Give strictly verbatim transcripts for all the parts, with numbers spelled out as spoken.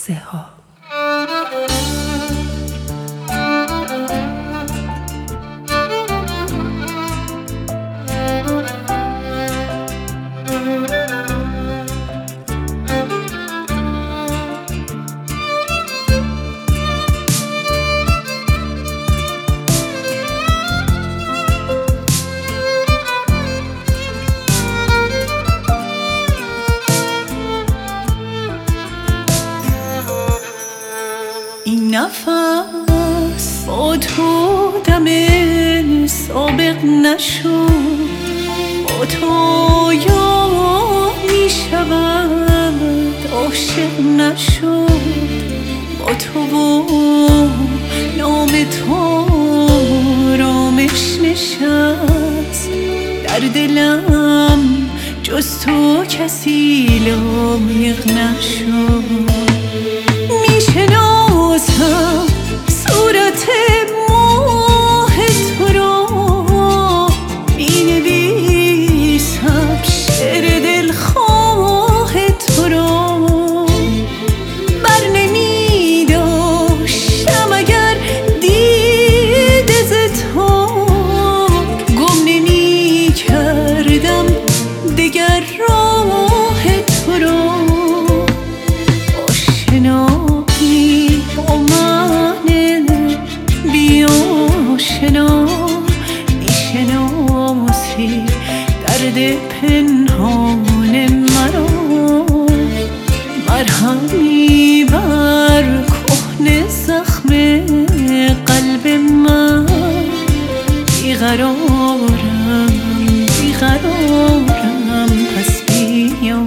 لحظه ها. این نفس با تو دم سابق نشد، با تو یا می شود عاشق نشد، با تو و نام تو رامش نشست، در دلم جز تو کسی لایق نشد. میشناسم صورت ماه تو را، مینویسم شعر دلخواه تو را، بر نمیداشتم اگر دیده ز تو، گم نمی کردم دگر راه تو را. آشنایی با من بیاشنا، میشناسی درد پنهان مرا، مرهمی بر کهنه زخم قلب من. بیقرارم بیقرارم پس بیا،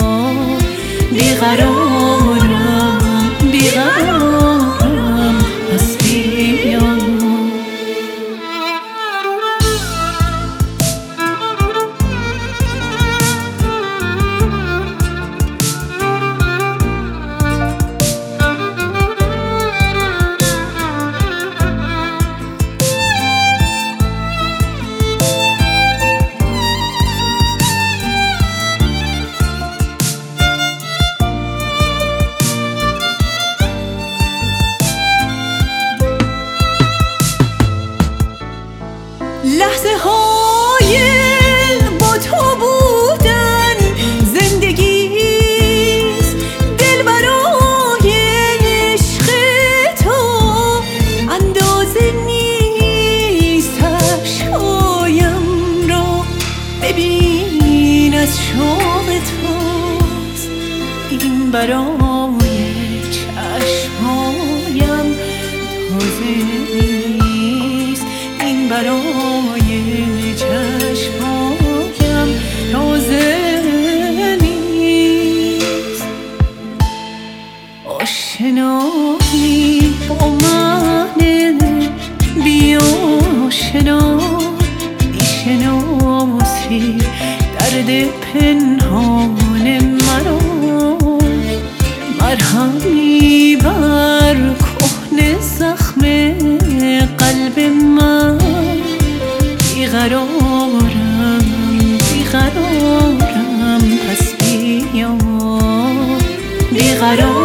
بیقرارم بیقرارم پس بیا. لحظه های با تو بودن زندگیست، دل برای عشق تو اندازه نیست. عشقایم را ببین از شوق توست، این برای چشمایم تازه نیست، این برای چشمایم تازه نیست. آشنایی با من بیاشنا، میشناسی درد پنهان مرا، مرهمی بر کهنه زخم قلب من. بیقرارم بیقرارم پس بیا، بیقرارم